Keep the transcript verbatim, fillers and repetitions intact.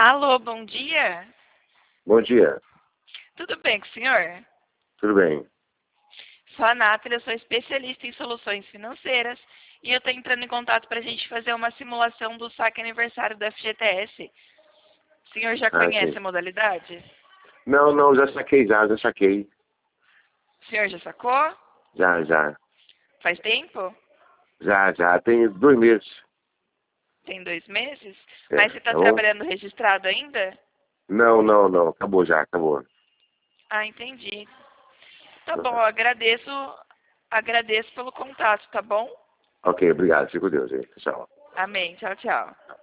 Alô, bom dia. Bom dia, Tudo bem com o senhor? tudo bem? Sou a Nathalie, eu sou especialista em soluções financeiras e eu estou entrando em contato para a gente fazer uma simulação do saque aniversário do F G T S. O senhor já Ah, conhece sim. a modalidade? Não, não, já saquei, já, já saquei. O senhor já sacou? Já, já, Faz tempo? já, já. Tem dois meses. Tem dois meses? É, Mas você está tá bom? trabalhando registrado ainda? Não, não, não. Acabou já, acabou. Ah, entendi. Tá bom, eu agradeço, agradeço pelo contato, tá bom? Ok, obrigado. Fico com Deus, hein? Tchau. Amém. Tchau, tchau.